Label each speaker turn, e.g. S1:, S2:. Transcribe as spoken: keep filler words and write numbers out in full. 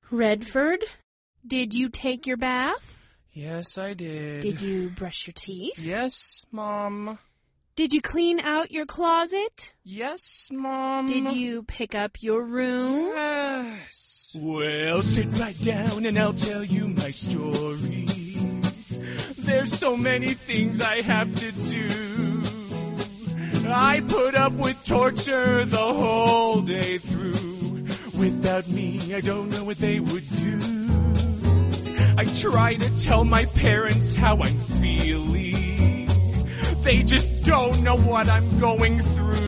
S1: Redford, did you take your bath?
S2: Yes, I did.
S1: Did you brush your teeth?
S2: Yes, Mom.
S1: Did you clean out your closet?
S2: Yes, Mom.
S1: Did you pick up your room?
S2: Yes. Well, sit right down and I'll tell you my story. There's so many things I have to do. I put up with torture the whole day through. Without me, I don't know what they would do. I try to tell my parents how I'm feeling. They just don't know what I'm going through.